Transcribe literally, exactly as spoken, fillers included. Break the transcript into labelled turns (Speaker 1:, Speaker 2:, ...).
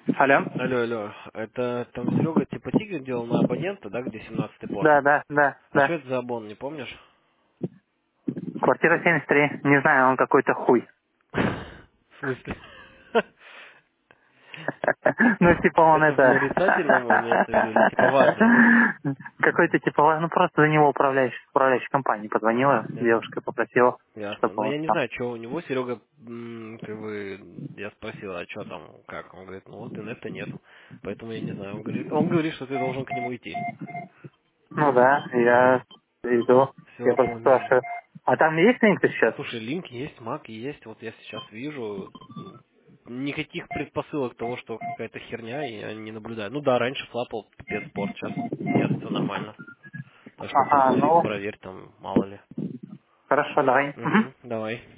Speaker 1: Алло.
Speaker 2: Алло, алло, это там Серега типа тигр делал на абонента, да, где семнадцатый порт?
Speaker 1: Да, да, да,
Speaker 2: А что
Speaker 1: да.
Speaker 2: это за абон, не помнишь?
Speaker 1: Квартира семьдесят три. Не знаю, он какой-то хуй.
Speaker 2: В смысле?
Speaker 1: Ну, типа он
Speaker 2: Это в
Speaker 1: это...
Speaker 2: нарицательном имеется в виду или типа важный?
Speaker 1: Какой-то типа... Ну, просто за него управляющая, управляющая компания позвонила.
Speaker 2: Ясно.
Speaker 1: Девушка попросила,
Speaker 2: Ясно.
Speaker 1: чтобы
Speaker 2: Но
Speaker 1: он
Speaker 2: я не
Speaker 1: там...
Speaker 2: знаю, что у него, Серега, м, как бы, я спросил, а что там, как? Он говорит, ну вот инета нету. Поэтому я не знаю. Он говорит, он говорит, что ты должен к нему идти.
Speaker 1: Ну да, я иду. Я
Speaker 2: Все,
Speaker 1: просто
Speaker 2: понял.
Speaker 1: спрашиваю. А там есть линк сейчас?
Speaker 2: Слушай, линк есть, мак есть, вот я сейчас вижу. м, Никаких предпосылок того, что какая-то херня, я не наблюдаю. Ну да, раньше флапал пипец спорт, сейчас нет, все нормально. Так что
Speaker 1: Ага,
Speaker 2: посмотри,
Speaker 1: ну,
Speaker 2: проверь там, мало ли.
Speaker 1: хорошо, давай. Мгм.
Speaker 2: Угу, давай.